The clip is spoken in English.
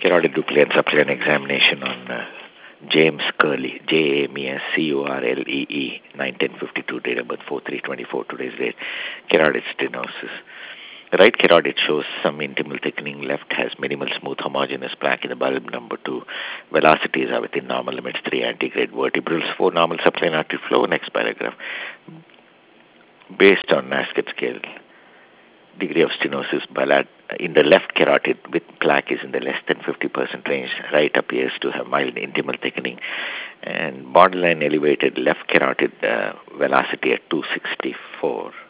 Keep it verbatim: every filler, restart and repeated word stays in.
Carotid Dupley and Subclinic examination on uh, James Curley, J A M E S C U R L E E, nine ten fifty-two, date of birth four three twenty-four, today's date, carotid stenosis. Right carotid shows some intimal thickening, left has minimal smooth homogeneous plaque in the bulb, number two. Velocities are within normal limits, three antegrade vertebrals, four normal subclinic artery flow. Next paragraph. Based on Nasket scale, degree of stenosis bilat- in the left carotid with plaque is in the less than fifty percent range. Right appears to have mild intimal thickening and borderline elevated left carotid uh, velocity at two sixty-four.